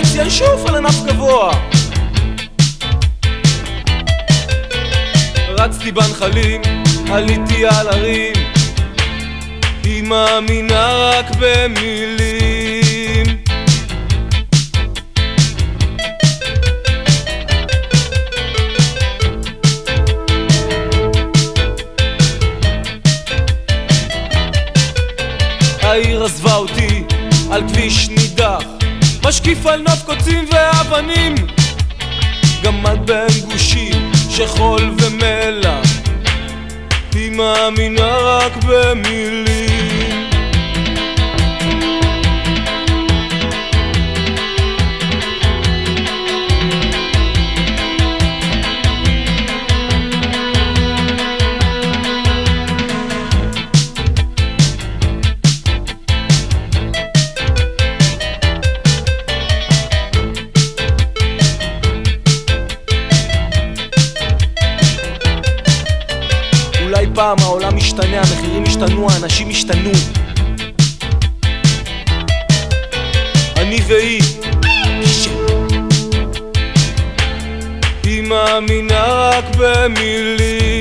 לטייס ינשוף על ענף גבוה. רצתי בנחלים, עליתי על הרים, היא מאמינה רק במילים. העיר עזבה אותי על כביש נידח, משקיף על נוף קוצים ואבנים, גמד בין גושים שחול ומלח, היא מאמינה רק במילים. אולי פעם העולם משתנה, המחירים השתנו, האנשים השתנו. אני והיא היא מאמינה רק במילים.